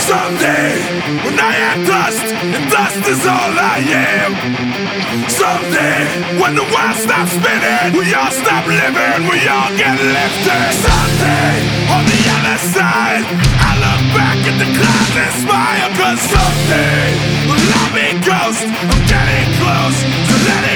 Someday, when I am dust, and dust is all I am. Someday, when the world stops spinning, we all stop living, we all get lifted. Someday, on the other side, I look back at the clouds and smile. Cause someday, well, I'll be ghost, I'm getting close to letting